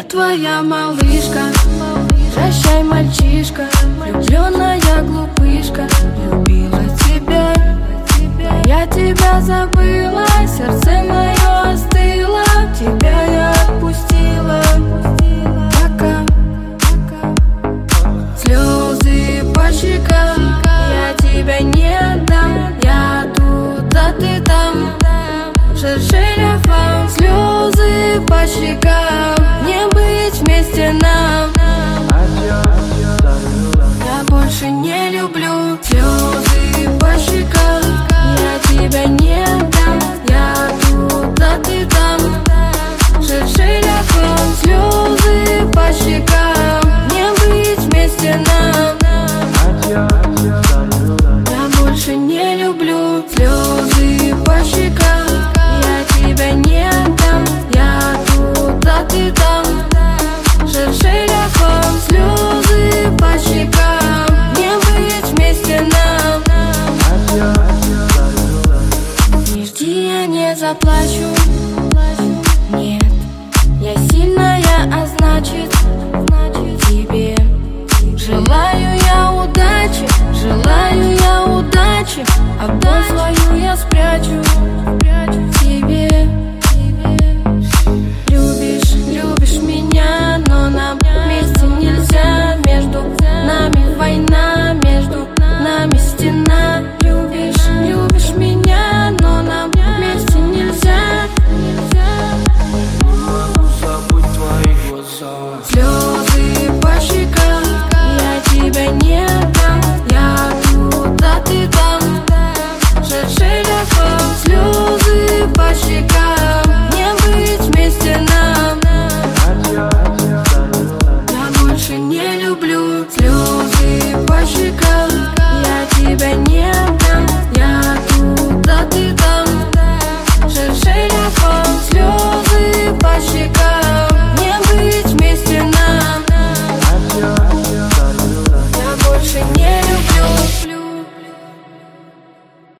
твоя малышка. Прощай, мальчишка, влюбленная глупышка. Любила тебя, я тебя забыла. Сердце мое остыло, тебя я отпустила. Пока. Слезы по щекам, я тебя не отдам. Я тут, а ты там. Шершеляфам. Слезы по щекам, не быть вместе нам. Я больше не люблю. Слезы по щекам, я тебя не отдам. Я тут, а ты там. Шершеляфам. Слезы по щекам, не быть вместе нам. Я больше не люблю. Слезы по щекам, я тебя не отдам. Я тут, а ты там. Шершеляфам. Слезы по щекам, не быть вместе нам. Не жди, я не заплачу. Нет, я сильная, а значит тебе желаю я удачи, желаю я удачи. А боль свою я спрячу тебе. Любишь меня, но нам вместе нельзя. Между нами война, между нами стена. Любишь меня, но нам вместе нельзя. Забудь твои глаза. Слезы по щекам, я тебя не отдам. Я тут, а ты там. Шершеляфам. Слезы по щекам, не быть вместе нам. Я больше не люблю. Слезы по щекам.